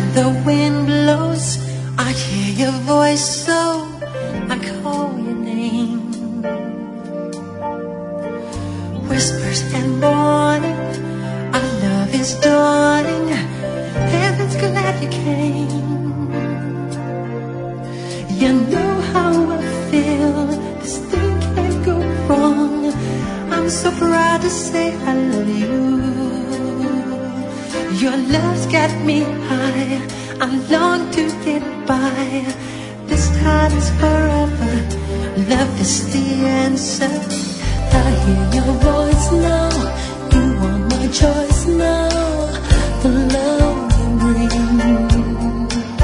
the wind blows, I hear your voice, so I call your name. Whispers and warning, our love is dawning. Heaven's glad you came. You know how I feel, this thing can't go wrong. I'm so proud to say I love you. Your love's got me high, I long to get by. This time is forever, love is the answer. I hear your voice now, you are my choice now. The love you bring,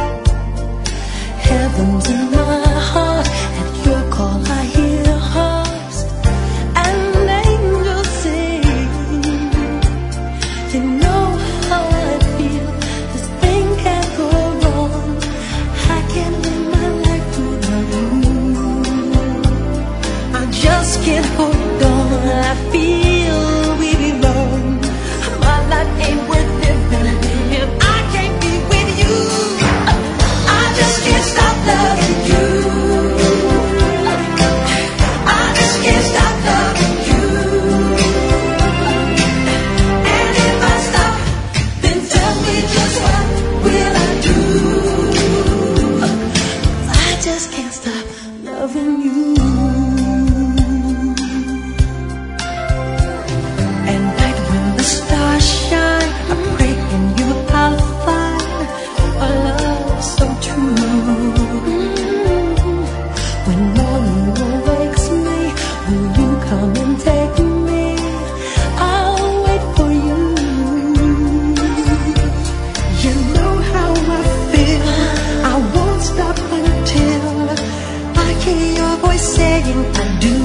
heaven's in my heart. At your call I hear hearts and angels sing. You know how I feel, this thing can't go wrong. I can live my life without you. I just can't hold on, I feel we belong. My life ain't worth living if I can't be with you. I just can't stop loving you. I just can't stop loving you. And if I stop, then tell me just what will I do? I just can't stop loving you. At night when the stars shine, I pray in you I'll find a love so true. When morning awakes me, will you come and take me? I'll wait for you. You know how I feel, I won't stop until I hear your voice saying I do.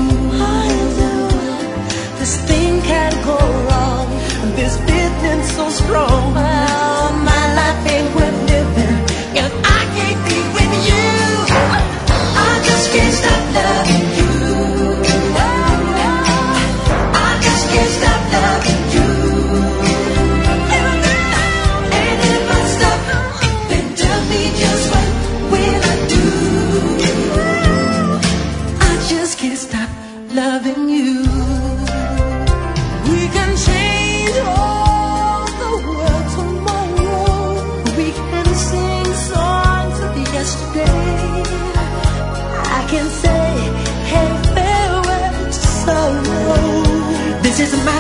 This thing can't go wrong, this feeling so strong. Oh, my life ain't worth living if I can't be with you. I just can't stop loving you. I just can't stop loving you. And if I stop, then tell me just what will I do? I just can't stop loving you. We can change all the world tomorrow. We can sing songs of yesterday. I can say, hey, farewell to sorrow. This is my